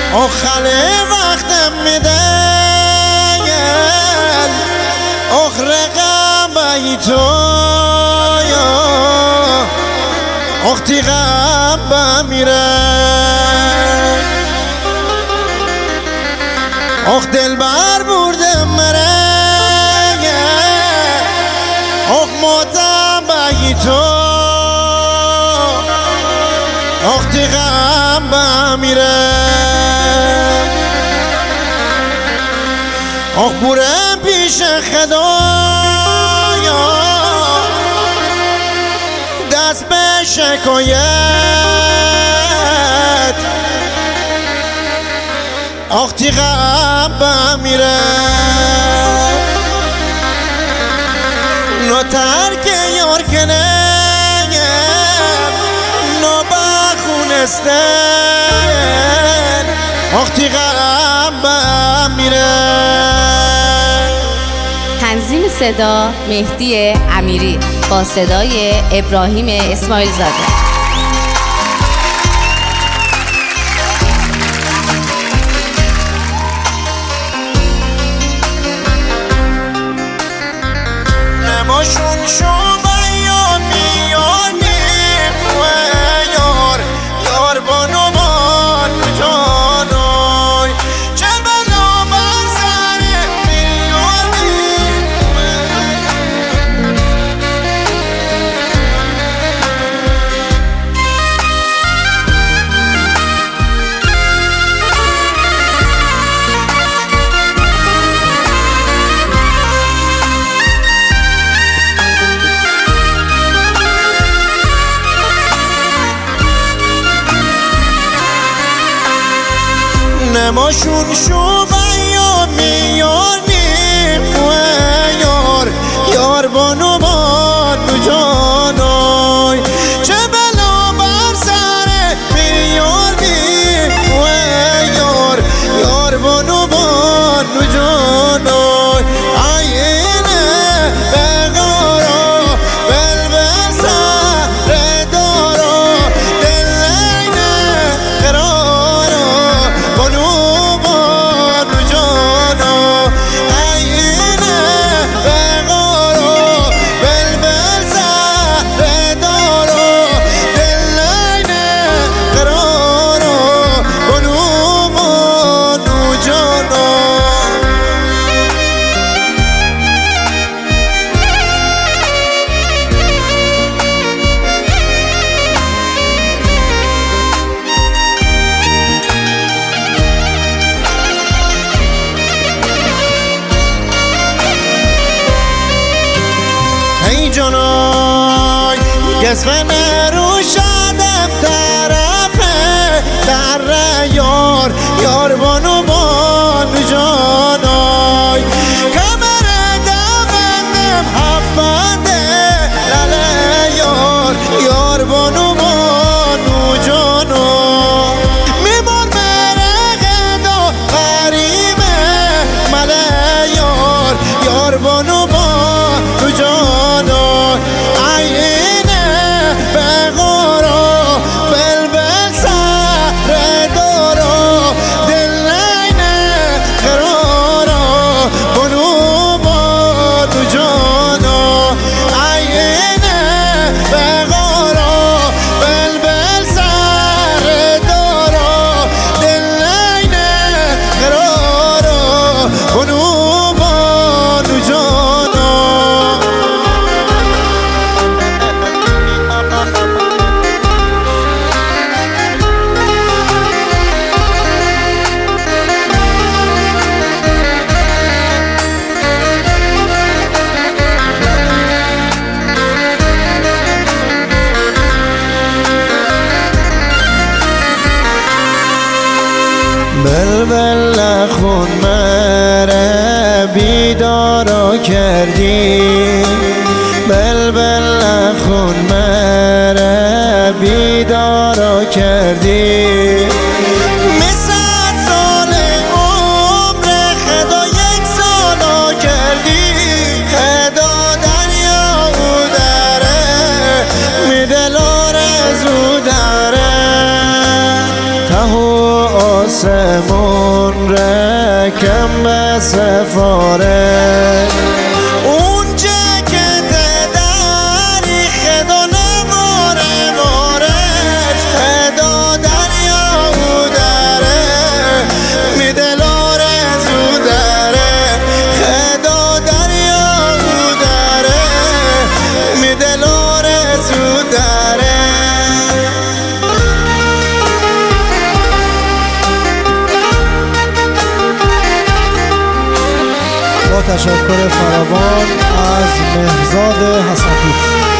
خاله وقتم میدن رقم بایی تو اختی غم بمیره دل بر برده مره موتم بایی تو اختی غم بمیره برم پیش خدایا دست به شکایت اختی غم بمیره نو ترک یار کنه نو بخونستن اختی غم بمیره. تنظیم صدا مهدی امیری با صدای ابراهیم اسماعیل زاده. نماشون شو بیان میانیم و یار بانو بان جانای چه بلا بر سر میانیم نماشون شو بیان میانیم و یار بانو بان جانای چه بلا بر سر میانیم و یار بانو بان جانای آینه بگارا بلبل سر دارا دل اینه قرارا بانو بان جانا اینه بگارا بلبل سر دارا دل اینه قرارا بانو بان جانا. ای جانای گسفن رو شدم طرفه در یار بانو بان جانای کمر دوندم هفته لله یار بانو بان جانای میبار مرقه دا قریمه مله یار بانو بان جانای اینه بگارا بلبل سر دارا دل اینه قرارا بانو بان جانای اینه بگارا بلبل سر دارا دل اینه قرارا بانو بان جانای. بلبل نخون مره بیدارا کردی بلبل نخون مره بیدارا کردی مثل سال عمر خدا یک سالا کردی خدا دریا او داره میدل آرزو داره تهو آسمون رکم به سفاره اونجا که تداری خدا نماره مارش خدا دریا او داره میدلاره زو داره خدا دریا او داره میدلاره زو داره. با تشکر فراوان از مهرزاد حسنپور.